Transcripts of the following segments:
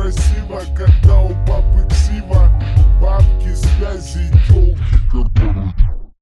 красиво, когда у папы ксива. Бабки, связи, тёлки, которые...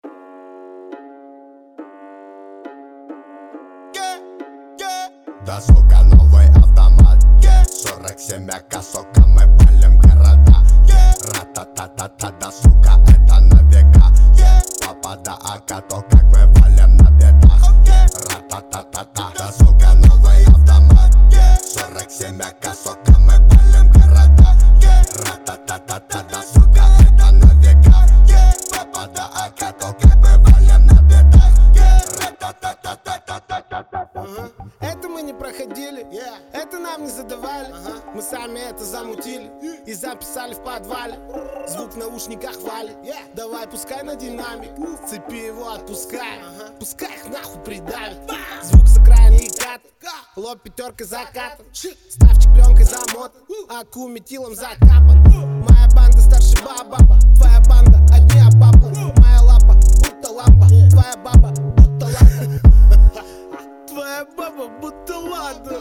Да сука, новый автомат 47 АК, сука, мы палим города. Ра-та-та-та-та, да сука, это на века. Папа да АК, то как мы валим на бедах. Ра-та-та-та-та, да сука, новый автомат 47 АК, сука, мы палим города. Ра-та-та-та-та, да сука, это на века. Папа да АК, то как мы валим на бедах. Ра-та-та-та-та-та-та-та-та. Это мы не проходили, это нам не задавали. Мы сами это замутили и записали в подвале. Звук в наушниках валит, давай пускай на динамик. С цепи его отпускай, пускай их нахуй придавит. Звук с окраины и кат, лоб пятеркой закатан. Ставчик пленкой замотан, аку метилом закапан. Моя банда старше баба, твоя банда одни обапла. Моя лапа будто лампа, твоя баба будто лампа. Твоя баба будто ладно.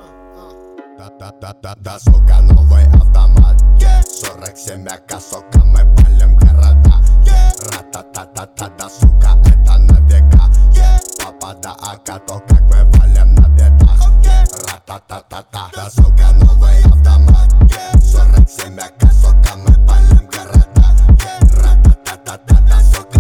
Да, сука, новый автомат 47 АК, сука, мы палим города. Ра-та-та-та-та, да, сука, это на века. Папа да АК, то как мы валим на бедах. Ра-та-та-та-та, да, сука, новый автомат 47 АК, сука, мы палим города. Ра-та-та-та-та, да, сука.